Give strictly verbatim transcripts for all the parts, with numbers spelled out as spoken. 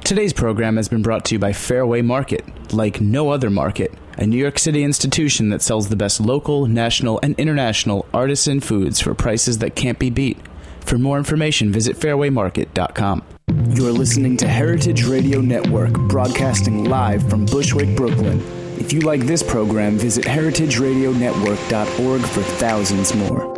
Today's program has been brought to you by Fairway Market, like no other market, a New York City institution that sells the best local, national, and international artisan foods for prices that can't be beat. For more information, visit fairway market dot com. You're listening to Heritage Radio Network, broadcasting live from Bushwick, Brooklyn. If you like this program, visit heritage radio network dot org for thousands more.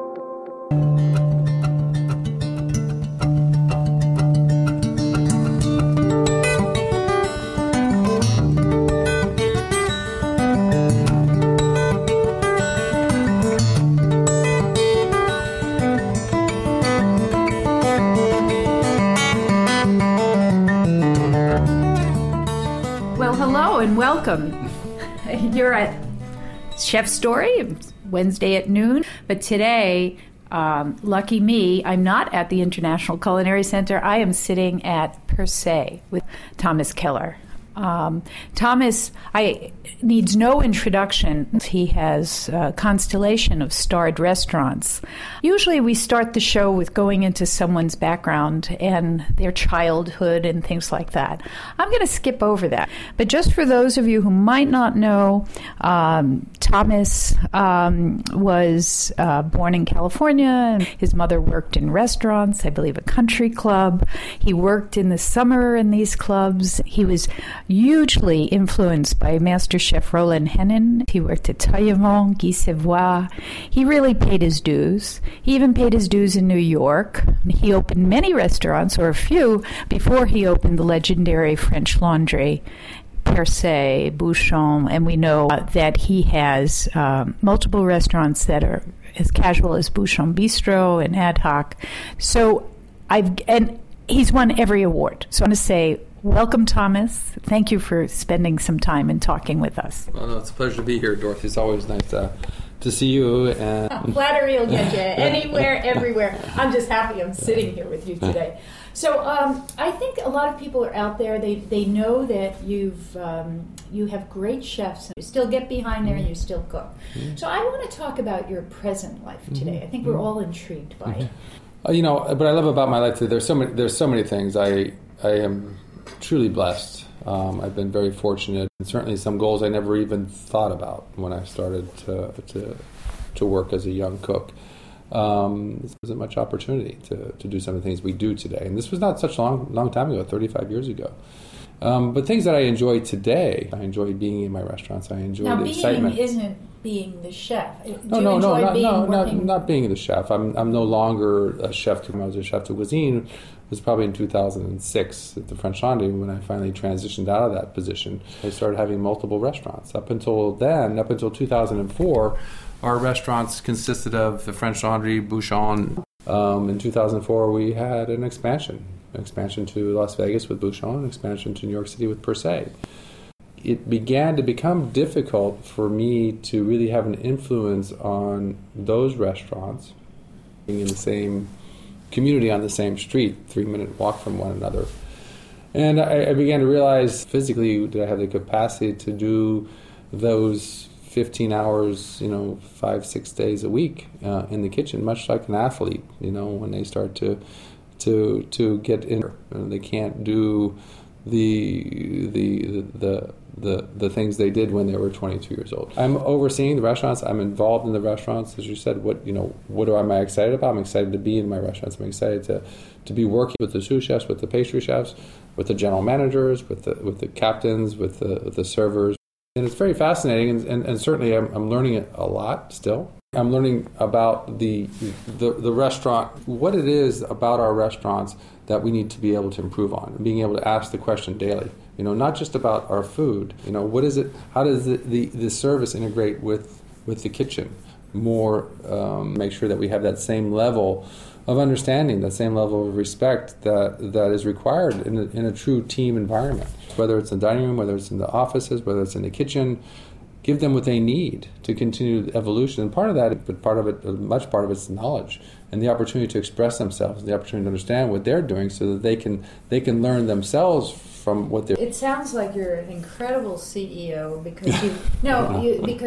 Welcome. You're at Chef Story, Wednesday at noon, but today, um, lucky me, I'm not at the International Culinary Center. I am sitting at Per Se with Thomas Keller. Um, Thomas I, needs no introduction. He has a constellation of starred restaurants. Usually we start the show with going into someone's background and their childhood and things like that. I'm going to skip over that. But just for those of you who might not know, um, Thomas um, was uh, born in California. His mother worked in restaurants, I believe a country club. He worked in the summer in these clubs. He was hugely influenced by Master Chef Roland Hennin. He worked at Taillavant, Guy Savoy. He really paid his dues. He even paid his dues in New York. He opened many restaurants, or a few, before he opened the legendary French Laundry, Per Se, Bouchon, and we know uh, that he has um, multiple restaurants that are as casual as Bouchon Bistro and Ad Hoc. So I've, and he's won every award. So I want to say, welcome, Thomas. Thank you for spending some time and talking with us. Well, no, it's a pleasure to be here, Dorothy. It's always nice to, to see you. And oh, flattery will get you anywhere, everywhere. I'm just happy I'm sitting here with you today. So um, I think a lot of people are out there. They they know that you've um, you have great chefs. And you still get behind there and you still cook. Mm-hmm. So I want to talk about your present life today. Mm-hmm. I think we're all intrigued by it. Uh, you know, what I love about my life today, there's so many there's so many things. I I am truly blessed. Um, I've been very fortunate, and certainly some goals I never even thought about when I started to to, to work as a young cook. Um, there wasn't much opportunity to, to do some of the things we do today, and this was not such a long long time ago, thirty-five years ago. Um, but things that I enjoy today, I enjoy being in my restaurants. I enjoy now, the excitement. Now, being isn't being the chef. Do no, you no, enjoy no, not, being no, working? not, not being the chef. I'm I'm no longer a chef. I was a chef de cuisine. It was probably in two thousand six at the French Laundry when I finally transitioned out of that position. I started having multiple restaurants. Up until then, up until two thousand four, our restaurants consisted of the French Laundry, Bouchon. Um, in two thousand four, we had an expansion, an expansion to Las Vegas with Bouchon, an expansion to New York City with Per Se. It began to become difficult for me to really have an influence on those restaurants being in the same community on the same street, three-minute walk from one another. And I, I began to realize physically that I have the capacity to do those fifteen hours, you know, five, six days a week uh, in the kitchen, much like an athlete, you know, when they start to to to get in, and they can't do the the the the the things they did when they were twenty-two years old. I'm overseeing the restaurants. I'm involved in the restaurants. As you said, what you know, what am I excited about? I'm excited to be in my restaurants. I'm excited to, to be working with the sous chefs, with the pastry chefs, with the general managers, with the with the captains, with the with the servers. And it's very fascinating, and, and, and certainly I'm, I'm learning it a lot still. I'm learning about the, the the restaurant, what it is about our restaurants that we need to be able to improve on, and being able to ask the question daily. You know, not just about our food. You know, what is it? How does the the, the service integrate with with the kitchen? More um, make sure that we have that same level of understanding, that same level of respect that that is required in a, in a true team environment. Whether it's in the dining room, whether it's in the offices, whether it's in the kitchen. Give them what they need to continue the evolution. And part of that, but part of it, much part of it's knowledge and the opportunity to express themselves, the opportunity to understand what they're doing so that they can they can learn themselves from what they're... It sounds like you're an incredible C E O because you... no, you, because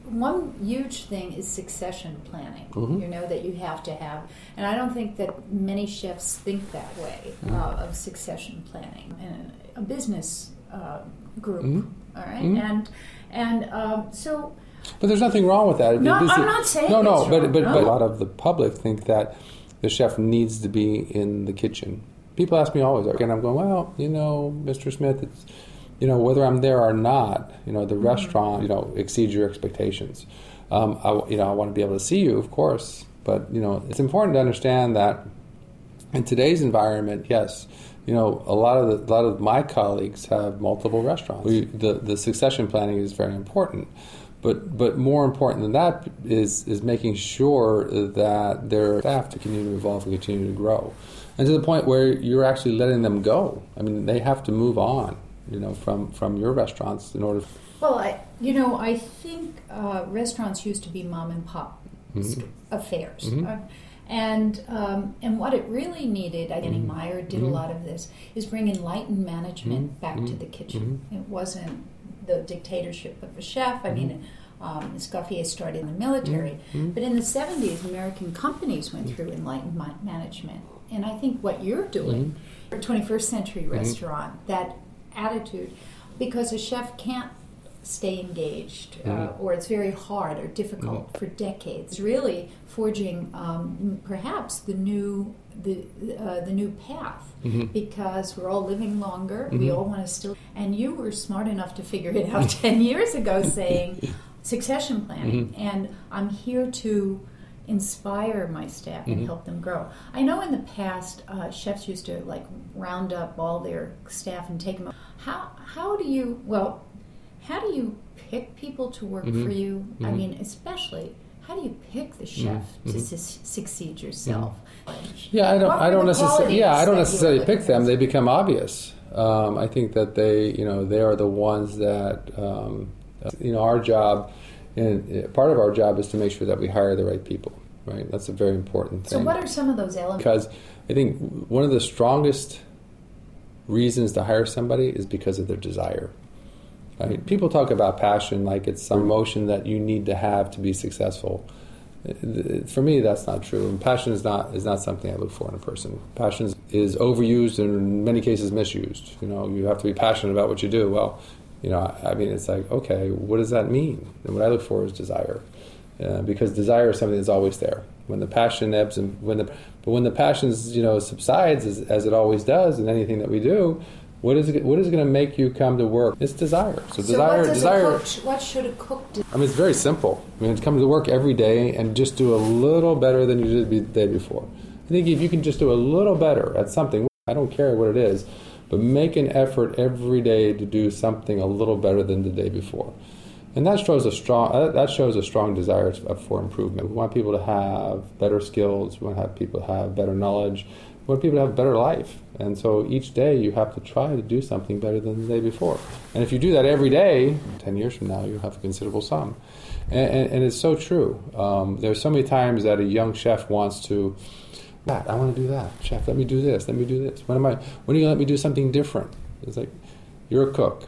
one huge thing is succession planning, Mm-hmm. you know, that you have to have. And I don't think that many chefs think that way Mm-hmm. uh, of succession planning. And a business uh, group, Mhm. all right? Mhm. And, and um, so... But there's nothing wrong with that. No, This I'm is- not saying No, no, it's but, wrong. but, No. but a lot of the public think that the chef needs to be in the kitchen. People ask me always, and I'm going, well, you know, Mister Smith, it's, you know, whether I'm there or not, you know, the Mm-hmm. restaurant, you know, exceeds your expectations. Um, I, you know, I want to be able to see you, of course, but, you know, it's important to understand that in today's environment, yes, you know, a lot of the, a lot of my colleagues have multiple restaurants. We, the the succession planning is very important, but but more important than that is is making sure that their staff to continue to evolve and continue to grow, and to the point where you're actually letting them go. I mean, they have to move on, you know, from from your restaurants in order. Well, I, you know, I think uh, restaurants used to be mom and pop Mhm. affairs, Mhm. uh, and um, and what it really needed, I think Mhm. Meyer did a Mhm. lot of this, is bring enlightened management Mhm. back to Mhm. the kitchen. It wasn't the dictatorship of a chef. I mean, um, Escoffier started in the military, Mhm. but in the seventies, American companies went through enlightened ma- management, and I think what you're doing, for a twenty-first century restaurant, that attitude, because a chef can't stay engaged, uh, Mhm. or it's very hard or difficult Mhm. for decades. Really forging um, perhaps the new the uh, the new path, Mhm. because we're all living longer. We Mhm. all want to still. And you were smart enough to figure it out ten years ago, saying succession planning, Mhm. and I'm here to inspire my staff and Mhm. help them grow. I know in the past, uh, chefs used to like round up all their staff and take them. How how do you well? How do you pick people to work Mhm. for you? I Mhm. mean, especially, how do you pick the chef Mhm. to Mhm. su- succeed yourself? Yeah, I don't. What I were don't the necessarily. Yeah, qualities I don't that you necessarily were pick looking them. for? They become obvious. Um, I think that they, you know, they are the ones that, um, you know, our job, and part of our job is to make sure that we hire the right people. Right. That's a very important So, thing. what are some of those elements? Because I think one of the strongest reasons to hire somebody is because of their desire. Right? People talk about passion like it's some emotion that you need to have to be successful. For me, that's not true. And passion is not is not something I look for in a person. Passion is overused and in many cases misused. You know, you have to be passionate about what you do. Well, you know, I mean, it's like, okay, what does that mean? And what I look for is desire, uh, because desire is something that's always there. When the passion ebbs and when the but when the passion, you know, subsides as, as it always does in anything that we do. What is it, what is going to make you come to work? It's desire. So, So desire, what, does desire. a cook, what should a cook do? I mean, it's very simple. I mean, come to work every day and just do a little better than you did the day before. I think if you can just do a little better at something, I don't care what it is, but make an effort every day to do something a little better than the day before. And that shows a strong that shows a strong desire for improvement. We want people to have better skills. We want to have people to have better knowledge. We want people to have a better life. And so each day you have to try to do something better than the day before. And if you do that every day, ten years from now, you'll have a considerable sum. And, and, and it's so true. Um, there's so many times that a young chef wants to, that, I want to do that. Chef, let me do this. Let me do this. When am I? When are you going to let me do something different? It's like, you're a cook.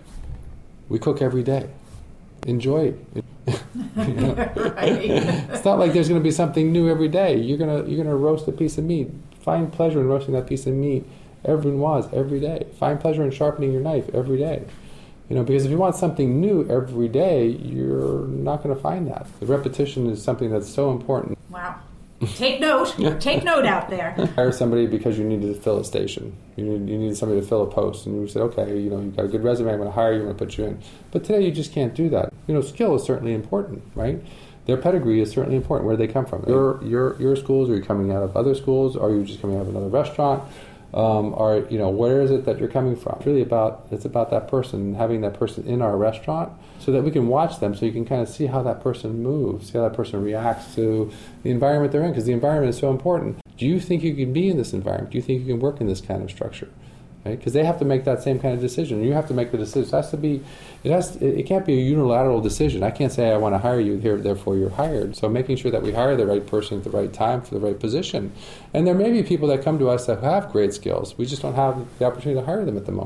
We cook every day. Enjoy it. You know? Right. It's not like there's going to be something new every day. You're gonna you're gonna roast a piece of meat. Find pleasure in roasting that piece of meat. Everyone was every day. Find pleasure in sharpening your knife every day. You know, because if you want something new every day, you're not going to find that. The repetition is something that's so important. Wow. Take note. Take note out there. Hire somebody because you needed to fill a station. You need, you needed somebody to fill a post. And you said, okay, you know, you've got a good resume, I'm going to hire you, I'm going to put you in. But today you just can't do that. You know, skill is certainly important, right? Their pedigree is certainly important. Where do they come from? Your, your, your schools, are you coming out of other schools? Are you just coming out of another restaurant? Um, or, you know, where is it that you're coming from? It's really about, it's about that person, having that person in our restaurant so that we can watch them, so you can kind of see how that person moves, see how that person reacts to the environment they're in, because the environment is so important. Do you think you can be in this environment? Do you think you can work in this kind of structure? Right? Because they have to make that same kind of decision. You have to make the decision. It has to be, it has, to, it can't be a unilateral decision. I can't say I want to hire you here, therefore you're hired. So making sure that we hire the right person at the right time for the right position. And there may be people that come to us that have great skills. We just don't have the opportunity to hire them at the moment.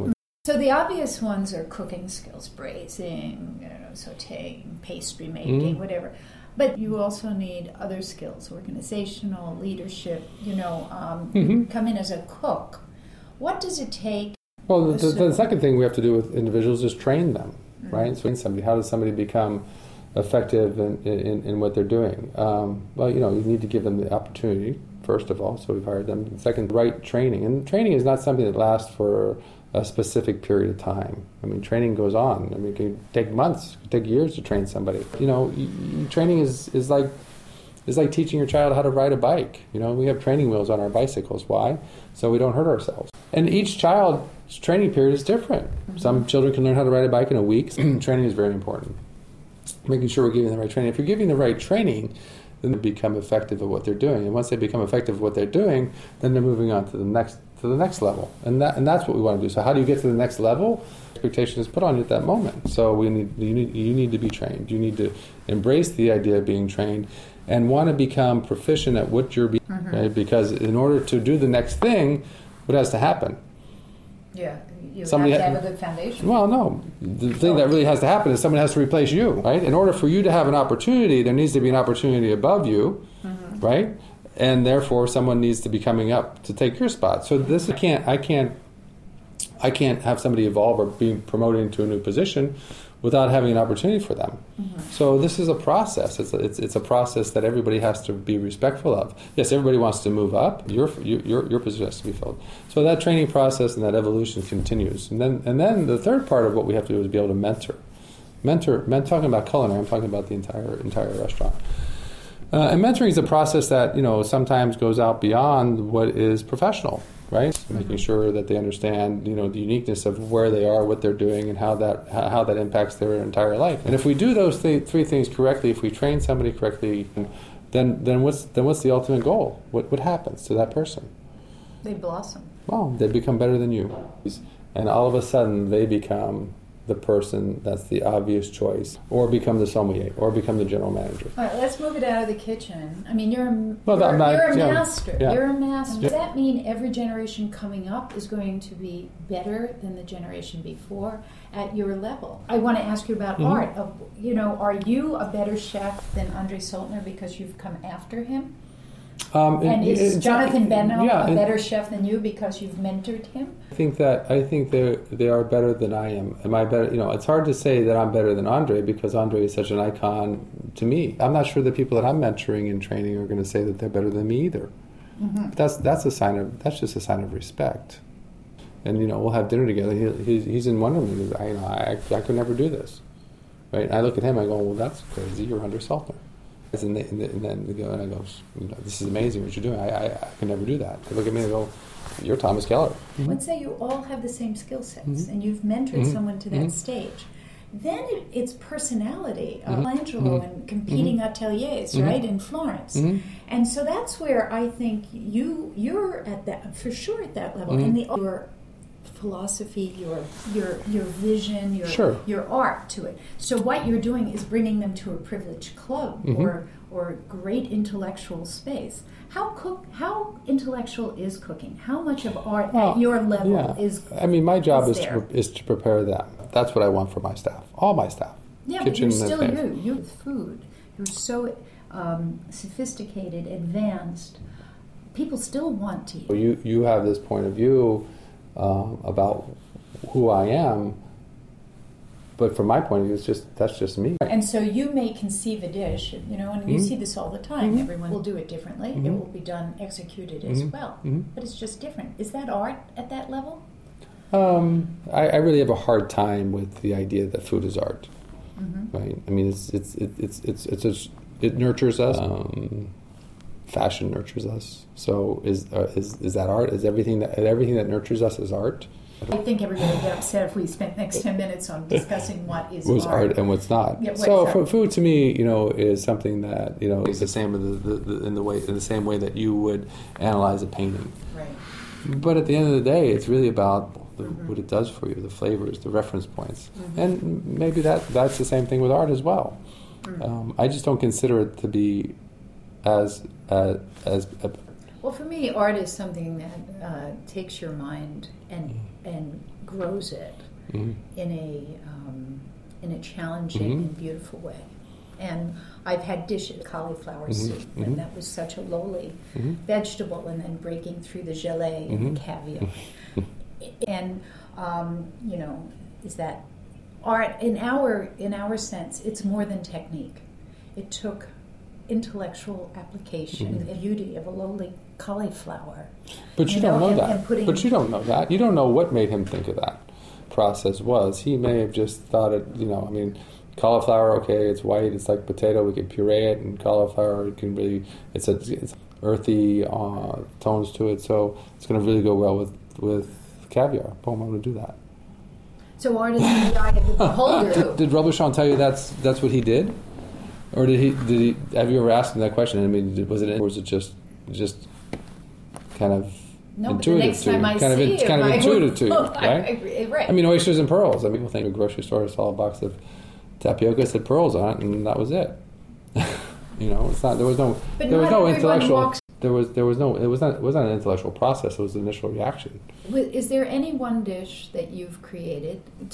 So the obvious ones are cooking skills, braising, you know, sauteing, pastry making, Mhm. whatever. But you also need other skills, organizational, leadership, you know, um, you Mhm. come in as a cook. What does it take? Well, the, the, So- the second thing we have to do with individuals is train them, Mm-hmm. right? So, somebody, how does somebody become effective in, in, in what they're doing? Um, well, you know, you need to give them the opportunity, first of all, so we've hired them. And second, right training. And training is not something that lasts for a specific period of time. I mean, training goes on. I mean, it can take months, it can take years to train somebody. You know, y- y- training is, is like is like teaching your child how to ride a bike. You know, we have training wheels on our bicycles. Why? So we don't hurt ourselves. And each child's training period is different. Mm-hmm. Some children can learn how to ride a bike in a week. Training is very important. Making sure we're giving the right training. If you're giving the right training, then they become effective at what they're doing. And once they become effective at what they're doing, then they're moving on to the next to the next level. And that and that's what we want to do. So how do you get to the next level? Expectation is put on you at that moment. So we need you need you need to be trained. You need to embrace the idea of being trained and want to become proficient at what you're being, mm-hmm. right? Because in order to do the next thing, what has to happen? Yeah, you Somebody have to ha- have a good foundation. Well, no. The thing that really has to happen is someone has to replace you, right? In order for you to have an opportunity, there needs to be an opportunity above you, mm-hmm. right? And therefore, someone needs to be coming up to take your spot. So this, I can't, I can't, I can't have somebody evolve or be promoted into a new position without having an opportunity for them. Mm-hmm. So this is a process. It's a, it's it's a process that everybody has to be respectful of. Yes, everybody wants to move up. Your your your position has to be filled. So that training process and that evolution continues. And then and then the third part of what we have to do is be able to mentor. Mentor. Men talking about culinary. I'm talking about the entire entire restaurant. Uh, and mentoring is a process that, you know, sometimes goes out beyond what is professional, right? So making sure that they understand, you know, the uniqueness of where they are, what they're doing, and how that how that impacts their entire life. And if we do those th- three things correctly, if we train somebody correctly, then then what's then what's the ultimate goal? What what happens to that person? They blossom. Well, they become better than you, and all of a sudden they become the person that's the obvious choice, or become the sommelier, or become the general manager. All right, let's move it out of the kitchen. I mean, you're a, Well, you're, I'm not- you're a yeah, master. yeah. You're a master. Yeah. Does that mean every generation coming up is going to be better than the generation before at your level? I want to ask you about Mhm. art. Of, you know, are you a better chef than Andre Soltner because you've come after him? Um, And it- is it's- Jonathan Beno yeah, a it- better chef than you because you've mentored him? I think that I think they they are better than I am. Am I better? You know, it's hard to say that I'm better than Andre because Andre is such an icon to me. I'm not sure the people that I'm mentoring and training are going to say that they're better than me either. Mm-hmm. But that's that's a sign of that's just a sign of respect. And you know, we'll have dinner together. He, he's, he's in wonderment. He's, I, you know, I I could never do this, right? And I look at him. I go, well, that's crazy. You're Andre Soltner. And, they, and then they go, and I go, you know, this is amazing what you're doing. I, I, I can never do that. They look at me and go, you're Thomas Keller. Mm-hmm. Let's say you all have the same skill sets Mm-hmm. and you've mentored Mm-hmm. someone to that Mm-hmm. stage. Then it, it's personality. Uh, Mm-hmm. Michelangelo Mm-hmm. and competing Mm-hmm. ateliers, Mm-hmm. right, in Florence. Mm-hmm. And so that's where I think you you're at that for sure at that level. Mm-hmm. And the your philosophy, your your your vision, your Sure. your art to it. So what you're doing is bringing them to a privileged club Mm-hmm. or or great intellectual space. How cook? How intellectual is cooking? How much of art Well, at your level yeah. is? I mean, my job is is there. to, pre- is to prepare them. That's what I want for my staff, all my staff. Yeah, but Kitchen you're and still things. you. You're with food. You're so um, sophisticated, advanced. People still want to. So you you have this point of view um, about who I am, but from my point of view, it's just that's just me. And so you may conceive a dish, you know, and you Mhm. see this all the time. Mhm. Everyone will do it differently. It Mhm. will be done, executed as Mhm. well. Mhm. But it's just different. Is that art at that level? Um, I, I really have a hard time with the idea that food is art. Mm-hmm. Right? I mean, it's it's it, it's it's it's just, it nurtures us. Um, fashion nurtures us. So is uh, is is that art? Is everything that everything that nurtures us is art? I think everybody would get upset if we spent the next ten minutes on discussing what is What's art. art and what's not. Yeah, what's so art? for food to me, you know, is something that you know is the same in the, the, the, in the way in the same way that you would analyze a painting. Right. But at the end of the day, it's really about the, Mm-hmm. what it does for you, the flavors, the reference points, Mm-hmm. and maybe that that's the same thing with art as well. Mm. Um, I just don't consider it to be as uh, as uh, Well, for me, art is something that uh, takes your mind and and grows it mm-hmm. in a um, in a challenging mm-hmm. and beautiful way. And I've had dishes, cauliflower mm-hmm. soup, mm-hmm. and that was such a lowly mm-hmm. vegetable, and then breaking through the gelée mm-hmm. and the caviar. And um, you know, is that art in our in our sense? It's more than technique. It took intellectual application, mm-hmm. the beauty of a lowly cauliflower. But you, you don't know, know that. And, and but you don't know that. You don't know what made him think of that process was. He may have just thought it, you know, I mean, cauliflower, okay, it's white, it's like potato, we can puree it, and cauliflower, it can really, it's a it's earthy uh, tones to it, so it's going to really go well with, with caviar. Boom, I'm going to do that. So art is in the eye of the beholder. did, did Robuchon tell you that's that's what he did? Or did he? Did he? Have you ever asked him that question? I mean, was it, or was it just, just kind of no, intuitive but the next to time I kind see of in, kind of intuitive to, oh, right? I, I, right? I mean, oysters and pearls. I mean, people think a grocery store saw a box of tapioca said pearls on it, and that was it. You know, it's not. There was no. But there was no intellectual. Walks. There was. There was no. It was not. It was not an intellectual process. It was an initial reaction. Is there any one dish that you've created to,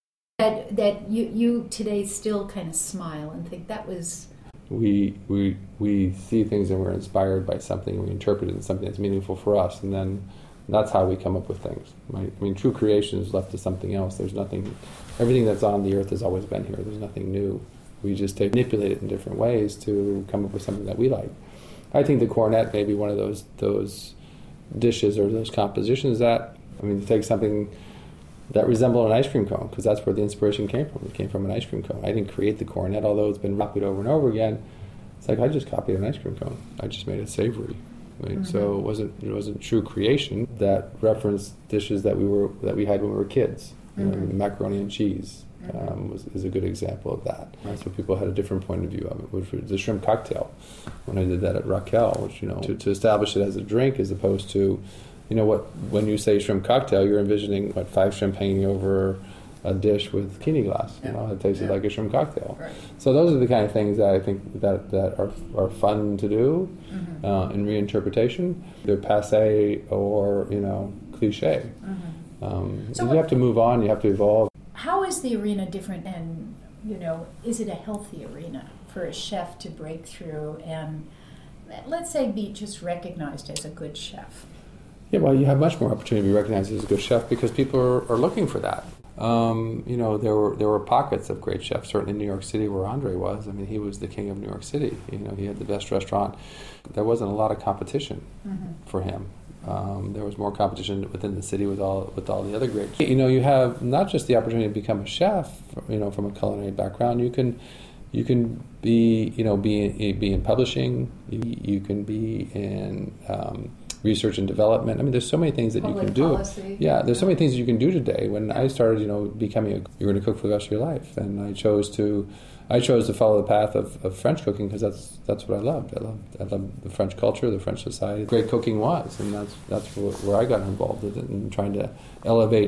that that you you today still kind of smile and think that was? We we we see things and we're inspired by something. We interpret it as something that's meaningful for us, and then that's how we come up with things. Right? I mean, true creation is left to something else. There's nothing. Everything that's on the earth has always been here. There's nothing new. We just take, manipulate it in different ways to come up with something that we like. I think the cornet may be one of those those dishes or those compositions that, I mean, to take something that resembled an ice cream cone, because that's where the inspiration came from. It came from an ice cream cone. I didn't create the cornet, although it's been copied over and over again. It's like I just copied an ice cream cone. I just made it savory. Right? Mm-hmm. So it wasn't it wasn't true creation that referenced dishes that we were that we had when we were kids. You mm-hmm. know, macaroni and cheese um, was, is a good example of that. That's what people had a different point of view of it, which was the shrimp cocktail. When I did that at Raquel, which, you know, to, to establish it as a drink as opposed to, you know, what when you say shrimp cocktail, you're envisioning, what, five shrimp hanging over a dish with bikini glass. You know, it tasted yeah. like a shrimp cocktail. Right. So those are the kind of things that I think that, that are are fun to do mm-hmm. uh, in reinterpretation. They're passé or, you know, cliche. Mm-hmm. Um, so you what, have to move on. You have to evolve. How is the arena different? And, you know, is it a healthy arena for a chef to break through and, let's say, be just recognized as a good chef? Yeah, well, you have much more opportunity to be recognized as a good chef because people are, are looking for that. Um, you know, there were there were pockets of great chefs, certainly in New York City where Andre was. I mean, he was the king of New York City. You know, he had the best restaurant. There wasn't a lot of competition mm-hmm. for him. Um, there was more competition within the city with all with all the other greats. You know, you have not just the opportunity to become a chef, you know, from a culinary background. You can you can be, you know, be be in publishing. You, you can be in um, research and development. I mean, there's so many things that Public you can do. Policy. Yeah, there's so many things you can do today. When I started, you know, becoming a, you're going to cook for the rest of your life, and I chose to, I chose to follow the path of, of French cooking because that's that's what I loved. I loved I loved the French culture, the French society. Great cooking was, and that's that's where, where I got involved with it and trying to elevate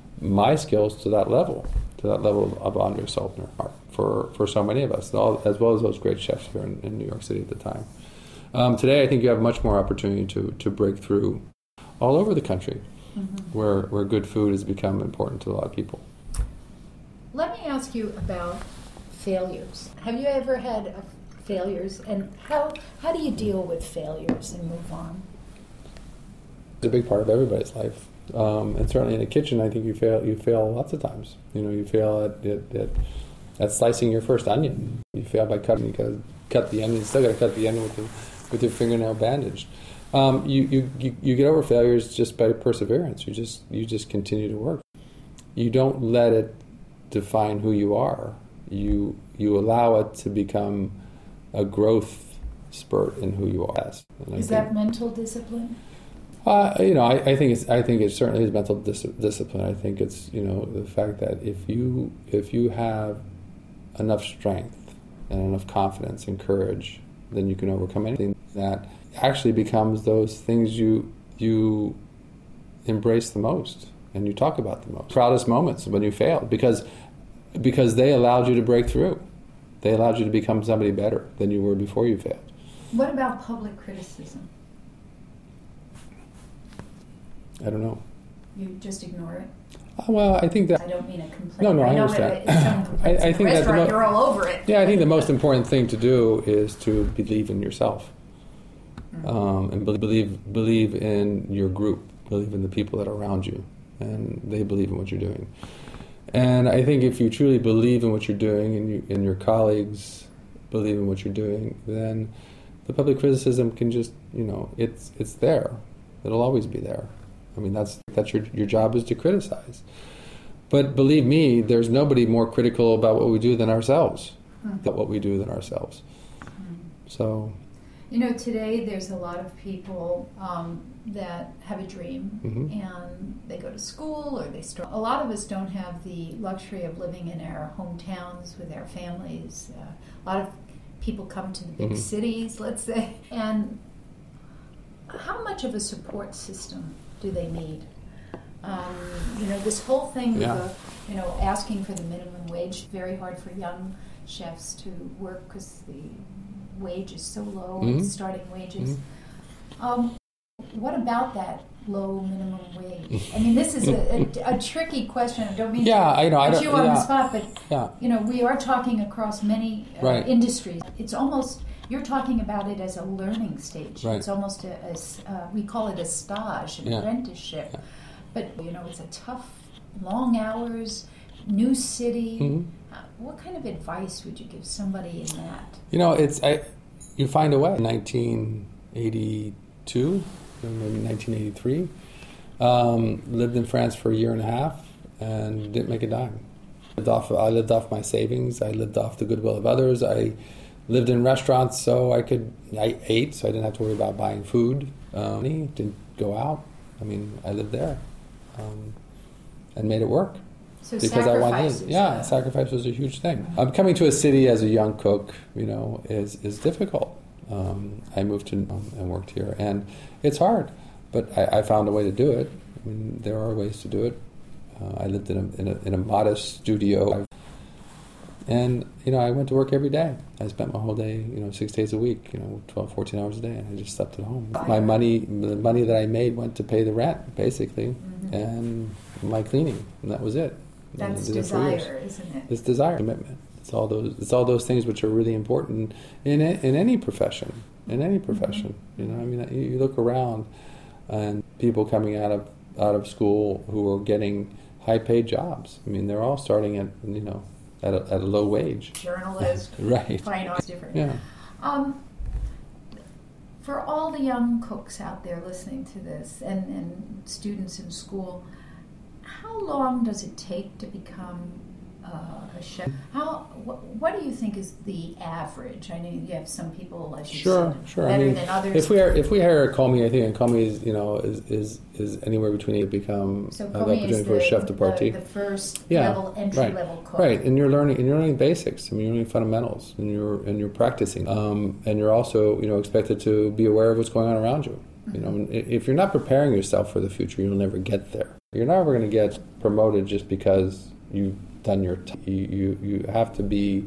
my skills to that level, to that level of Andre Saltner for for so many of us, all, as well as those great chefs here in, in New York City at the time. Um, today, I think you have much more opportunity to, to break through all over the country, mm-hmm. where where good food has become important to a lot of people. Let me ask you about failures. Have you ever had uh, failures, and how how do you deal with failures and move on? It's a big part of everybody's life, um, and certainly in the kitchen, I think you fail. You fail lots of times. You know, you fail at at, at, at slicing your first onion. You fail by cutting. You got to cut the onion. You still got to cut the onion with the with your fingernail bandaged. Um, you, you, you, you get over failures just by perseverance. You just you just continue to work. You don't let it define who you are. You you allow it to become a growth spurt in who you are. And is that mental discipline? Uh, you know, I, I think it's I think it certainly is mental dis- discipline. I think it's, you know, the fact that if you if you have enough strength and enough confidence and courage, then you can overcome anything. That actually becomes those things you you embrace the most and you talk about the most. Proudest moments when you failed because because they allowed you to break through. They allowed you to become somebody better than you were before you failed. What about public criticism? I don't know. You just ignore it? Uh, well, I think that... I don't mean a complaint. No, no, I, I know understand. If someone complains I, I in think a that the restaurant, mo- you're all over it. Yeah, I think the most important thing to do is to believe in yourself. Um, and be- believe believe in your group, believe in the people that are around you, and they believe in what you're doing. And I think if you truly believe in what you're doing, and, you, and your colleagues believe in what you're doing, then the public criticism can just, you know, it's it's there. It'll always be there. I mean, that's that's your your job is to criticize. But believe me, there's nobody more critical about what we do than ourselves, mm-hmm. about what we do than ourselves. Mm-hmm. So... You know, today there's a lot of people um, that have a dream, mm-hmm. and they go to school or they start. A lot of us don't have the luxury of living in our hometowns with our families. Uh, a lot of people come to the big mm-hmm. cities, let's say. And how much of a support system do they need? Um, you know, this whole thing yeah. with, the, you know, asking for the minimum wage, very hard for young chefs to work because the wage is so low, mm-hmm. starting wages. Mm-hmm. Um, what about that low minimum wage? I mean, this is a, a, a tricky question. I don't mean yeah, to I know, put I don't, you on yeah. the spot, but yeah. you know, we are talking across many uh, right. industries. It's almost, you're talking about it as a learning stage. Right. It's almost a, a uh, we call it a stage, an yeah. apprenticeship. Yeah. But, you know, it's a tough, long hours, new city. Mm-hmm. Uh, what kind of advice would you give somebody in that? You know, it's I. You find a way. nineteen eighty-two, maybe nineteen eighty-three, um, lived in France for a year and a half and didn't make a dime. Lived off, I lived off my savings. I lived off the goodwill of others. I lived in restaurants so I could, I ate, so I didn't have to worry about buying food. Um, didn't go out. I mean, I lived there um, and made it work. So because I wanted, yeah, uh, sacrifice was a huge thing. Um, coming to a city as a young cook, you know, is is difficult. Um, I moved to um, and worked here, and it's hard, but I, I found a way to do it. I mean, there are ways to do it. Uh, I lived in a, in a in a modest studio, and you know, I went to work every day. I spent my whole day, you know, six days a week, you know, twelve, fourteen hours a day, and I just slept at home. My money, the money that I made, went to pay the rent, basically, mm-hmm. and my cleaning, and that was it. That's desire, isn't it? It's desire, commitment. It's all those. It's all those things which are really important in in any profession. In any profession, mm-hmm. you know. I mean, you, you look around, and people coming out of out of school who are getting high paid jobs. I mean, they're all starting at you know at a, at a low wage. Journalist, right? Fine arts, different. Yeah. Um, for all the young cooks out there listening to this, and, and students in school. How long does it take to become uh, a chef? How wh- what do you think is the average? I know you have some people, as you sure, said, sure. better I mean, than others. If we are, if we hire a commis, I think a commis is you know is, is, is anywhere between to become so uh, the is for a chef de partie. The, the first yeah, level entry right, level cook. Right, and you're learning and you're learning basics. I mean, you're learning fundamentals, and you're and you're practicing, um, and you're also you know expected to be aware of what's going on around you. You know, if you're not preparing yourself for the future, you'll never get there. You're never going to get promoted just because you've done your. T- you, you you have to be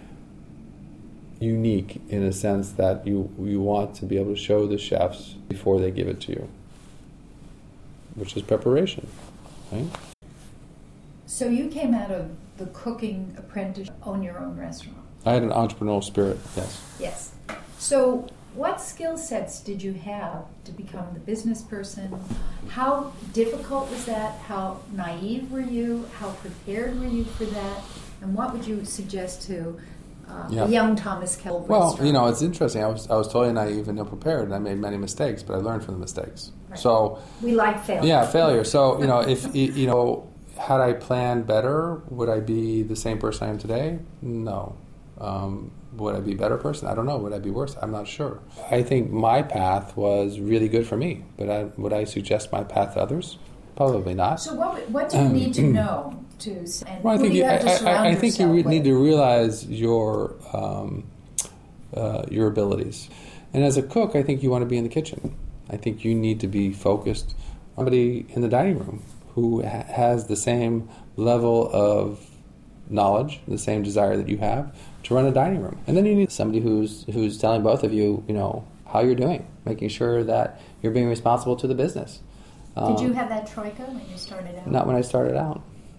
unique in a sense that you you want to be able to show the chefs before they give it to you, which is preparation, right? So you came out of the cooking apprenticeship, own your own restaurant. I had an entrepreneurial spirit. Yes. Yes. So. What skill sets did you have to become the business person? How difficult was that? How naive were you? How prepared were you for that? And what would you suggest to uh, yeah. a young Thomas Kell Well, restaurant? you know, it's interesting. I was I was totally naive and ill-prepared, and I made many mistakes, but I learned from the mistakes. Right. So we like failure. Yeah, failure. So, you know, if, you know, had I planned better, would I be the same person I am today? No. Um, would I be a better person? I don't know. Would I be worse? I'm not sure. I think my path was really good for me, but I, would I suggest my path to others? Probably not. So what what do you need to know to? And well, I who think do you, you, have to I, surround I, I think you yourself need with? to realize your um, uh, your abilities, and as a cook, I think you want to be in the kitchen. I think you need to be focused on somebody in the dining room who ha- has the same level of knowledge, the same desire that you have to run a dining room. And then you need somebody who's who's telling both of you, you know, how you're doing, making sure that you're being responsible to the business. Did you have that troika when you started out? Not when I started out.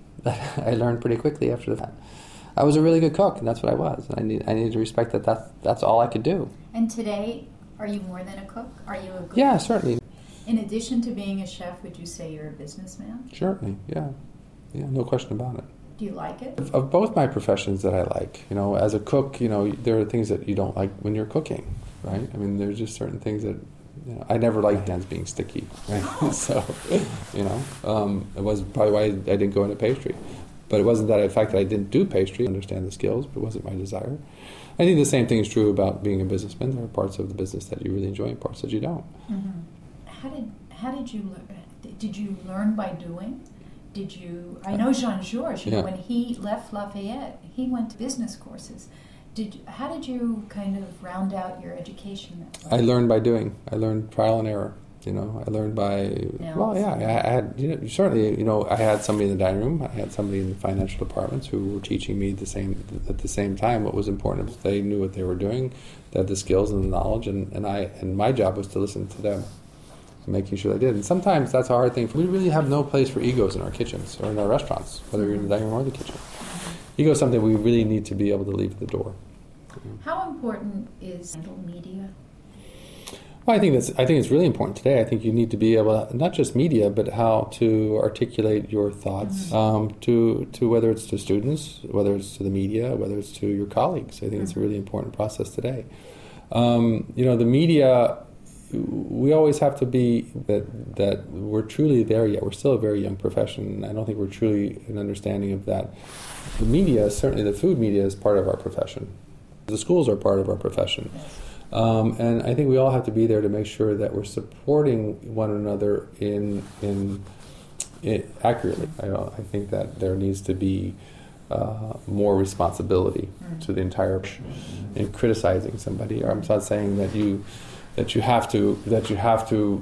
I learned pretty quickly after that. I was a really good cook, and that's what I was. And I need I needed to respect that that's, that's all I could do. And today, are you more than a cook? Are you a good Yeah, cook? certainly. In addition to being a chef, would you say you're a businessman? Certainly, yeah. Yeah, no question about it. Do you like it? Of, of both my professions that I like, you know, as a cook, you know, there are things that you don't like when you're cooking, right? I mean, there's just certain things that, you know, I never liked hands being sticky, right? So, you know, um, it was probably why I didn't go into pastry. But it wasn't that, in fact, that I didn't do pastry, understand the skills, but it wasn't my desire. I think the same thing is true about being a businessman. There are parts of the business that you really enjoy and parts that you don't. Mm-hmm. How did how did you learn? Did you learn by doing? Did you? I know Jean Georges. Yeah. When he left Lafayette, he went to business courses. Did how did you kind of round out your education? That way? I learned by doing. I learned trial and error. You know, I learned by, Yeah. well, yeah, I, I had, you know, certainly, you know, I had somebody in the dining room, I had somebody in the financial departments who were teaching me the same, at the same time what was important. They knew what they were doing, they had the skills and the knowledge, and, and I, and my job was to listen to them, making sure they did. And sometimes that's a hard thing. We really have no place for egos in our kitchens or in our restaurants, whether you're in the dining room or the kitchen. Ego is something we really need to be able to leave at the door. How important is media? Well, I think that's. I think it's really important today. I think you need to be able, to, not just media, but how to articulate your thoughts mm-hmm. um, to to whether it's to students, whether it's to the media, whether it's to your colleagues. I think mm-hmm. it's a really important process today. Um, you know, the media. We always have to be that that we're truly there yet. We're still a very young profession. I don't think we're truly an understanding of that. The media, certainly the food media, is part of our profession. The schools are part of our profession. Yes. Um, and I think we all have to be there to make sure that we're supporting one another in in, in accurately. I, I think that there needs to be uh, more responsibility mm. to the entire in criticizing somebody. Or I'm not saying that you that you have to that you have to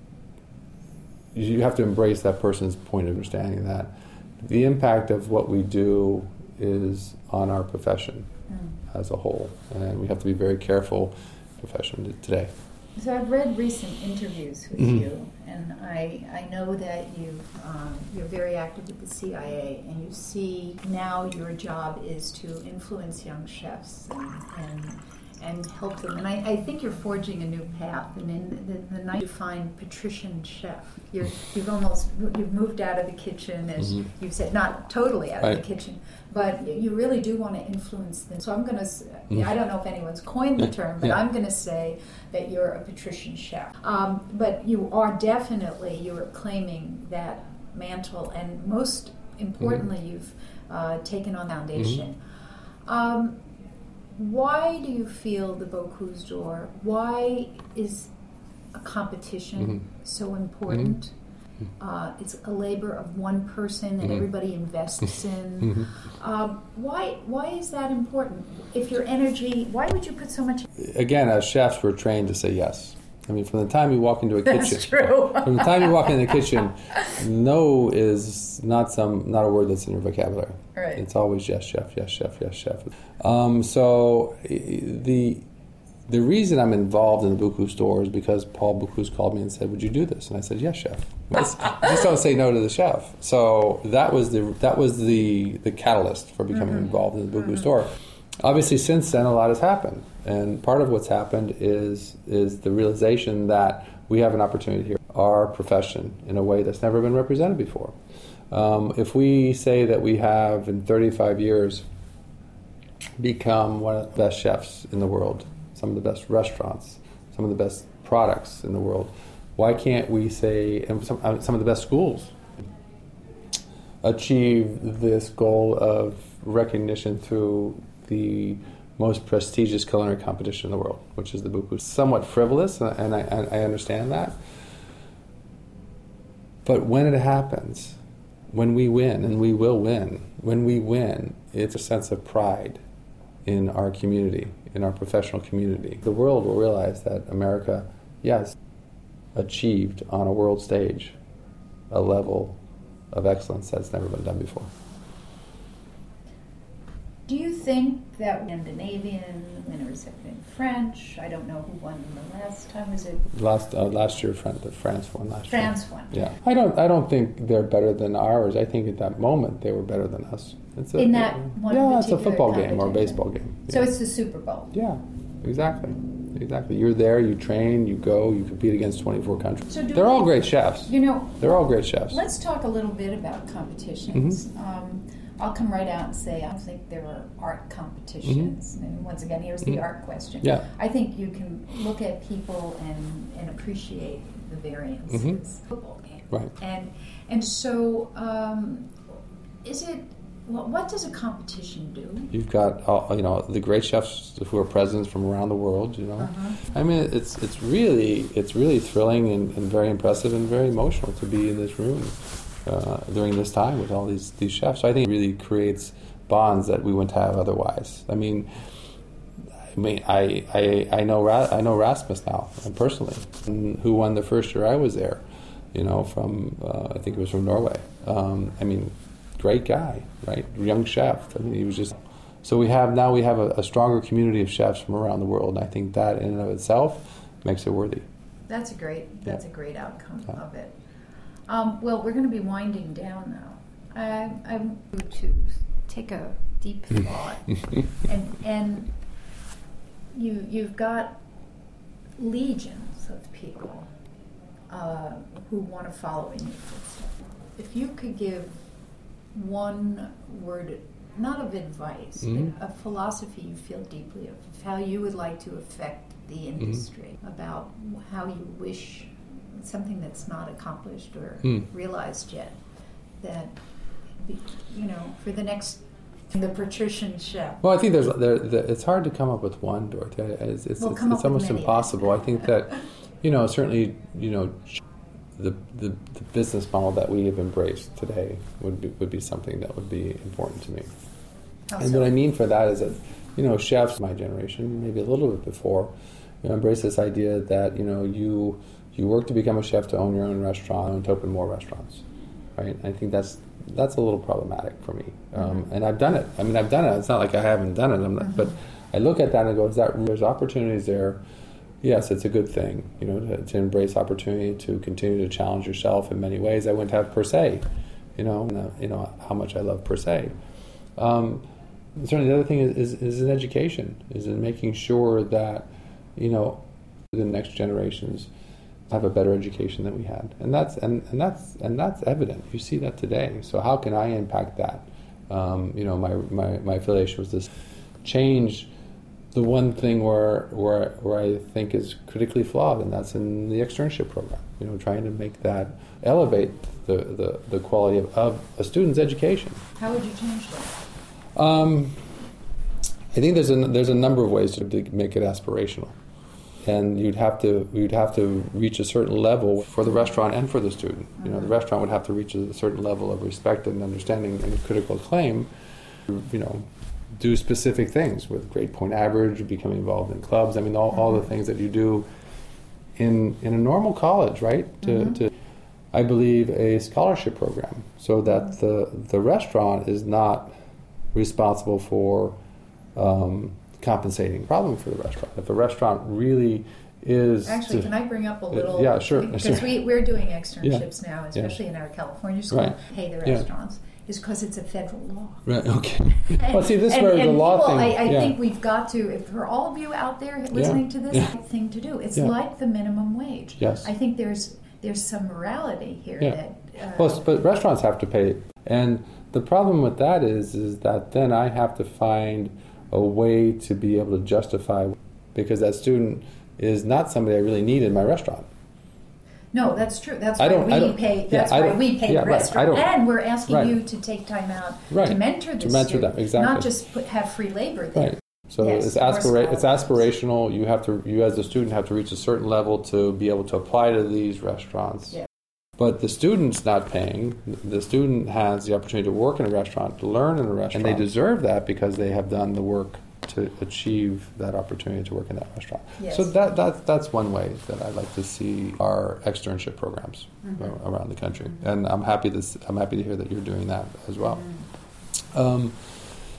you have to embrace that person's point of understanding that the impact of what we do is on our profession mm. as a whole, and we have to be very careful. Profession today. So I've read recent interviews with mm-hmm. you, and I I know that you um, you're very active with the C I A, and you see now your job is to influence young chefs and and, and help them. And I, I think you're forging a new path. And in the, the night you find patrician chef, you're you've almost you've moved out of the kitchen, as mm-hmm. you've said, not totally out of right. the kitchen. But you really do want to influence them. So I'm going to, mm. I don't know if anyone's coined the term, but yeah. I'm going to say that you're a patrician chef. Um, but you are definitely, you're claiming that mantle, and most importantly, mm. you've uh, taken on foundation. Mm-hmm. Um, why do you feel the Bocuse d'Or? Why is a competition mm-hmm. so important? Mm-hmm. Uh, it's a labor of one person that mm-hmm. everybody invests in. Mm-hmm. um, why why is that important? If your energy, why would you put so much? Again, as chefs, we're trained to say yes. I mean, from the time you walk into a kitchen, that's true. From the time you walk into the kitchen, no is not some not a word that's in your vocabulary. Right. It's always yes, chef, yes, chef, yes, chef. Um, so the. The reason I'm involved in the Bocuse d'Or is because Paul Bocuse called me and said, "Would you do this?" And I said, "Yes, chef." Just don't say no to the chef. So that was the that was the the catalyst for becoming mm-hmm. involved in the Bocuse d'Or. Obviously, since then, a lot has happened, and part of what's happened is is the realization that we have an opportunity here, our profession, in a way that's never been represented before. Um, if we say that we have, in thirty-five years, become one of the best chefs in the world, some of the best restaurants, some of the best products in the world, why can't we say, and some, uh, some of the best schools, achieve this goal of recognition through the most prestigious culinary competition in the world, which is the Bocuse? Somewhat frivolous, and I, and I understand that. But when it happens, when we win, and we will win, when we win, it's a sense of pride in our community, in our professional community. The world will realize that America, yes, achieved on a world stage a level of excellence that's never been done before. Do you think that Scandinavian, winners have been French? I don't know who won the last time. Was it Last uh, last year, France, the France won last year. France won? Yeah, I don't I don't think they're better than ours. I think at that moment they were better than us. It's a, In that one yeah, it's a particular football game or a competition. baseball game. So Yeah. it's the Super Bowl. Yeah, exactly. Exactly. You're there, you train, you go, you compete against twenty-four countries. So do They're we- all great chefs. You know, They're all great chefs. let's talk a little bit about competitions. Mm-hmm. Um, I'll come right out and say I don't think there are art competitions. And once again, here's the art question. Mm-hmm. Yeah. I think you can look at people and, and appreciate the variances. Mhm. Football game. Right. And and so um, is it? What, what does a competition do? You've got all, you know the great chefs who are presidents from around the world. You know, Uh-huh. I mean it's it's really it's really thrilling and, and very impressive and very emotional to be in this room uh, during this time with all these these chefs. So I think it really creates bonds that we wouldn't have otherwise. I mean, I mean I I, I know Ra- I know Rasmus now personally, who won the first year I was there. You know, from uh, I think it was from Norway. Um, I mean. Great guy, right? Young chef. I mean, he was just. So we have now we have a, a stronger community of chefs from around the world, and I think that in and of itself makes it worthy. That's a great. That's Yeah. a great outcome Yeah. of it. Um, well, we're going to be winding down now. I, I'm going to take a deep thought, and and you you've got legions of people uh, who want to follow in your footsteps. If you could give one word, not of advice, Mhm. but a philosophy you feel deeply of, of how you would like to affect the industry, about how you wish something that's not accomplished or Mm. realized yet, that, be, you know, for the next, the patrician chef. Well, I think there's there, there, it's hard to come up with one, Dorothy. It's it's, We'll it's, come it's up with almost many. impossible. I think that, you know, certainly, you know, the, the the business model that we have embraced today would be would be something that would be important to me. How And so? what I mean for that is that, you know, chefs, my generation, maybe a little bit before, you know, embrace this idea that, you know, you you work to become a chef to own your own restaurant and to open more restaurants, right? I think that's that's a little problematic for me, um, Mm-hmm. and I've done it. I mean, I've done it. It's not like I haven't done it. I'm not, But I look at that and I go, is that there's opportunities there? Yes, it's a good thing, you know, to, to embrace opportunity, to continue to challenge yourself in many ways. I wouldn't have per se, you know, and, uh, you know how much I love per se. Um, certainly, the other thing is, is, is in education, is in making sure that, you know, the next generations have a better education than we had, and that's and, and that's and that's evident. You see that today. So how can I impact that? Um, you know, my, my, my affiliation was this change. The one thing where where where I think is critically flawed, and that's in the externship program. You know, trying to make that elevate the, the, the quality of, of a student's education. How would you change that? Um, I think there's a there's a number of ways to, to make it aspirational, and you'd have to you'd have to reach a certain level for the restaurant and for the student. You know, the restaurant would have to reach a certain level of respect and understanding and critical acclaim. You know, do specific things with grade point average, becoming involved in clubs. I mean, all, all the things that you do in in a normal college, right? To, Mm-hmm. to I believe a scholarship program, so that the the restaurant is not responsible for um, compensating problem for the restaurant. If a restaurant really is Actually, to- can I bring up a little? yeah, sure, Because sure. we, we're doing externships now, especially in our California school, Right. pay the Yeah. restaurants, is because it's a federal law. Right. Okay. Well, see, this is and, where and the law people, thing. I, I yeah. think we've got to, if for all of you out there listening to this, Yeah. right thing to do. It's Yeah. like the minimum wage. Yes. I think there's there's some morality here Yeah. that. Uh, Well, but restaurants have to pay, and the problem with that is, is that then I have to find a way to be able to justify, because that student is not somebody I really need in my restaurant. no, that's true. That's I why don't- I we don't- pay. yeah, That's I why don't- we pay yeah, the right, I restaurant, don't- and we're asking right. you to take time out Right. to mentor the To mentor student, them, exactly. not just put, have free labor there. Right. So Yes, it's or aspira- it's scholarships. aspirational. You have to, you as a student have to reach a certain level to be able to apply to these restaurants. Yeah. But the student's not paying. The student has the opportunity to work in a restaurant, to learn in a restaurant, and they deserve that because they have done the work to achieve that opportunity to work in that restaurant. Yes. So that, that that's one way that I'd like to see our externship programs Mm-hmm. a- around the country, and I'm happy to s- I'm happy to hear that you're doing that as well. Mm-hmm. Um,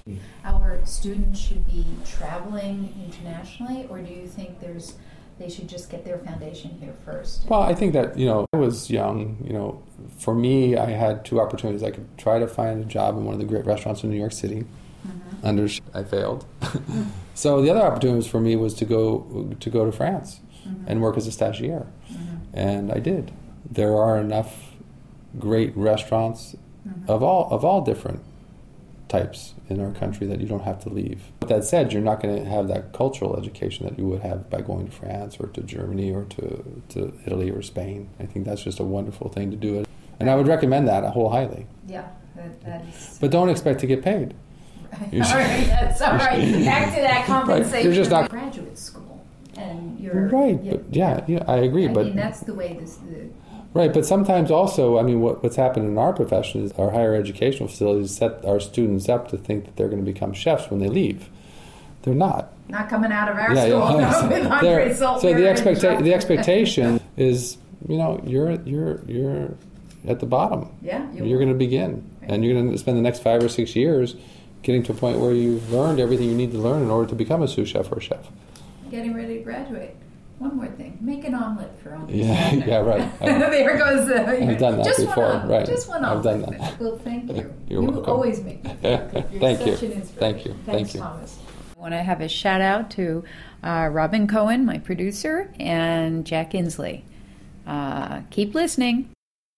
Our students should be traveling internationally, or do you think there's they should just get their foundation here first? Well, I think that, you know, I was young, you know, for me, I had two opportunities. I could try to find a job in one of the great restaurants in New York City. Mm-hmm. Under, I failed. Mm-hmm. So the other opportunity for me was to go to go to France mm-hmm. and work as a stagiaire. Mm-hmm. And I did. There are enough great restaurants mm-hmm. of all of all different types in our country that you don't have to leave. But that said, you're not going to have that cultural education that you would have by going to France or to Germany or to, to Italy or Spain. I think that's just a wonderful thing to do. And I would recommend that wholeheartedly. Yeah, that, that is... But don't expect to get paid. All right, that's all right. Back to that compensation. Right. You're just not... graduate school. And you're... Right, you're, but yeah, yeah, I agree. I but mean, that's the way this... The, Right, but sometimes also, I mean, what, what's happened in our profession is our higher educational facilities set our students up to think that they're going to become chefs when they leave. They're not. Not coming out of our yeah, school. Yeah, no, with Andre so the, expecta- the expectation is, you know, you're you're you're at the bottom. Yeah. You you're going to begin, right. And you're going to spend the next five or six years getting to a point where you've learned everything you need to learn in order to become a sous chef or a chef. Getting ready to graduate. One more thing. Make an omelet for Andre. Yeah, yeah, right. There goes. Uh, I've done that just before, one right? Just one I've omelet. done that. Well, thank you. You're you welcome. always make me feel good. You're Thank such you. an inspiration. Thank you. Thanks, Thank you. Thomas. I want to have a shout out to uh, Robin Cohen, my producer, and Jack Inslee. Uh, keep listening.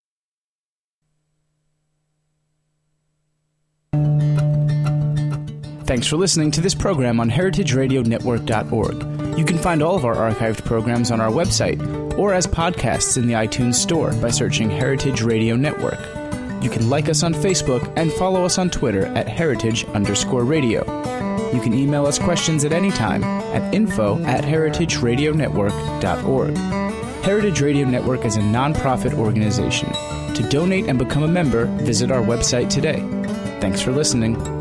Thanks for listening to this program on heritage radio network dot org. You can find all of our archived programs on our website or as podcasts in the iTunes Store by searching Heritage Radio Network. You can like us on Facebook and follow us on Twitter at heritage underscore radio. You can email us questions at any time at info at heritage radio network dot org. Heritage Radio Network is a nonprofit organization. To donate and become a member, visit our website today. Thanks for listening.